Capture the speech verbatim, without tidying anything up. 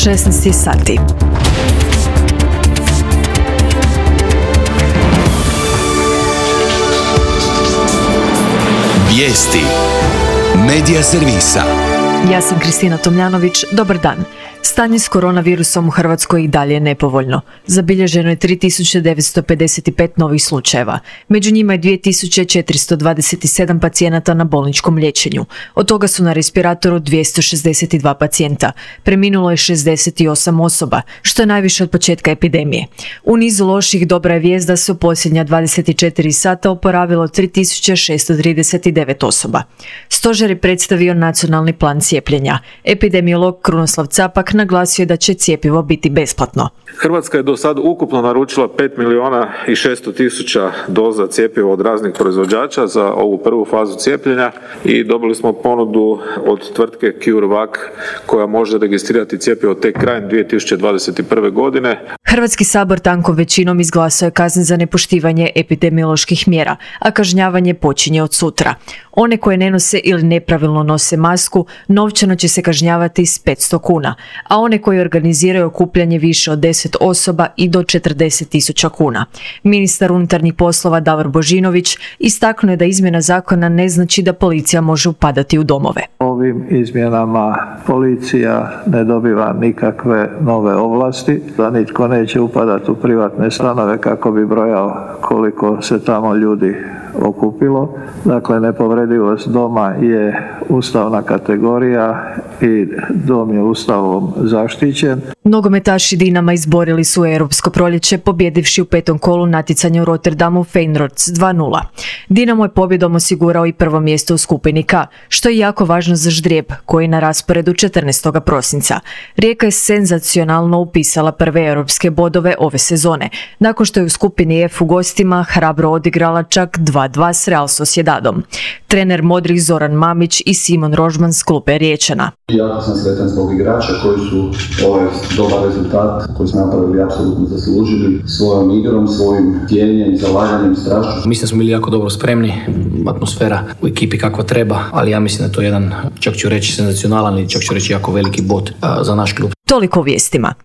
šesnaest sati. Vijesti Medija servisa. Ja sam Kristina Tomljanović, dobar dan. Stanje s koronavirusom u Hrvatskoj i dalje je nepovoljno. Zabilježeno je tri tisuće devetsto pedeset pet novih slučajeva. Među njima je dvije tisuće četiristo dvadeset sedam pacijenata na bolničkom liječenju. Od toga su na respiratoru dvjesto šezdeset dva pacijenta. Preminulo je šezdeset osam osoba, što je najviše od početka epidemije. U nizu loših dobra je vijest da se u posljednja dvadeset četiri sata oporavilo tri tisuće šesto trideset devet osoba. Stožer je predstavio nacionalni plan cijepljenja. Epidemiolog Krunoslav Capak naglasio je da će cjepivo biti besplatno. Hrvatska je do sad ukupno naručila pet milijuna i šesto tisuća doza cjepiva od raznih proizvođača za ovu prvu fazu cijepljenja i dobili smo ponudu od tvrtke CureVac koja može registrirati cjepivo tek krajem dvije tisuće dvadeset prve. godine. Hrvatski sabor tankom većinom izglasao je kazne za nepoštivanje epidemioloških mjera, a kažnjavanje počinje od sutra. One koje ne nose ili nepravilno nose masku, novčano će se kažnjavati s petsto kuna, a one koji organiziraju okupljanje više od deset osoba i do četrdeset tisuća kuna. Ministar unutarnjih poslova Davor Božinović istaknuo je da izmjena zakona ne znači da policija može upadati u domove. Ovim izmjenama policija ne dobiva nikakve nove ovlasti, da nitko neće upadati u privatne stanove kako bi brojao koliko se tamo ljudi okupilo. Dakle, nepovredivost doma je ustavna kategorija i dom je ustavom zaštićen. Nogometaši Dinama izborili su Europsko proljeće pobjedivši u petom kolu natjecanja u Rotterdamu Feyenoord dva nula. Dinamo je pobjedom osigurao i prvo mjesto u skupini K, što je jako važno za ždrijeb koji je na rasporedu četrnaestog prosinca. Rijeka je senzacionalno upisala prve europske bodove ove sezone, nakon što je u skupini F u gostima hrabro odigrala čak dva dva s Real Sociedadom. Trener modrih Zoran Mamić i Simon Rožman s klupe Riječana. Jako sam sretan zbog igrača koji su ovaj dobar rezultat koji smo napravili apsolutno zaslužili svojom igrom, svojim htjenjem, zalaganjem, strašću. Mislim da smo bili jako dobro spremni, atmosfera u ekipi kakva treba, ali ja mislim da to je jedan, čak ću reći senzacionalan i čak ću reći jako veliki bod za naš klub. Toliko o vijestima.